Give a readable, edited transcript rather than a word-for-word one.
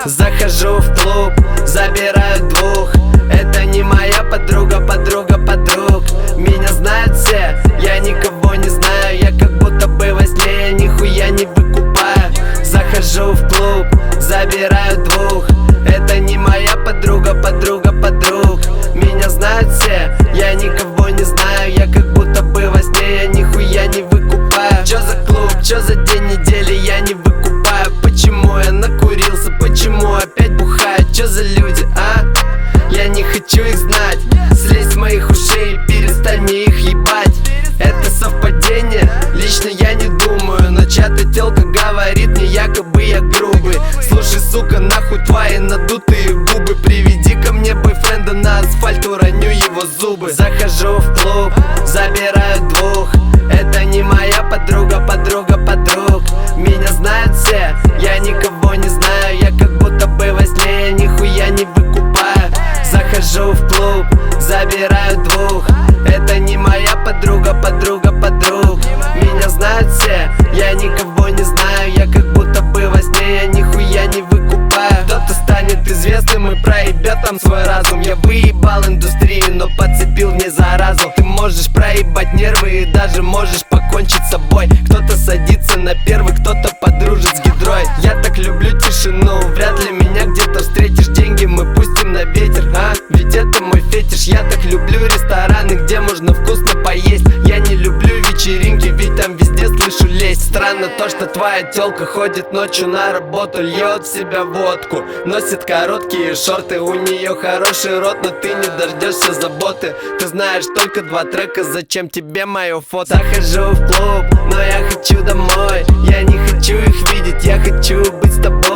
Захожу в клуб, забираю двух. Это не моя подруга, подруга подруг. Меня знают все, я никого не знаю. Я как будто бы во сне, я нихуя не выкупаю. Захожу в клуб, забираю двух. Это не моя подруга, подруга подруг. Меня знают все, я никого не знаю. Я как будто бы во сне, я нихуя не выкупаю. Чё за клуб, чё за день недели, я не выкупаю. Почему я накурился, почему опять бухаю? Чё за люди, а? Я не хочу их знать. Слезь с моих ушей и перестань мне их ебать. Это совпадение? Лично я не думаю. Но чья-то телка говорит мне, якобы я грубый. Слушай, сука, нахуй твои надутые губы. Приведи ко мне бойфренда, на асфальт уроню его зубы. Захожу в клуб, забираю двух. Это не моя подруга, подруга подруг. Меня знают все, я никого не знаю. Я как будто бы во сне, я нихуя не выкупаю. Захожу в клуб, забираю двух. Это не моя подруга, подруга подруг. Меня знают все, я никого не знаю. Я как будто бы во сне, я нихуя не выкупаю. Кто-то станет известным и проебет там свой разум. Я выебал индустрию, но подцепил не заразу. Ты можешь проебать нервы и даже можешь покончить с собой. Кто-то садится на первый, кто-то подружит с гидрой. Я так люблю тишину, вряд ли меня где-то встретишь. Деньги мы пустим на ветер, а? Ведь это мой фетиш. Я так люблю рестораны, где можно вкусно поесть. Я не люблю вечеринки, ведь там везде слышу лезть. Странно то, что твоя тёлка ходит ночью на работу, льет в себя водку, носит короткие шорты. У нее хороший рот, но ты не дождешься заботы. Ты знаешь только 2 трека, зачем тебе мое фото? Захожу в клуб, но я хочу домой. Я не хочу их видеть, я хочу быть с тобой.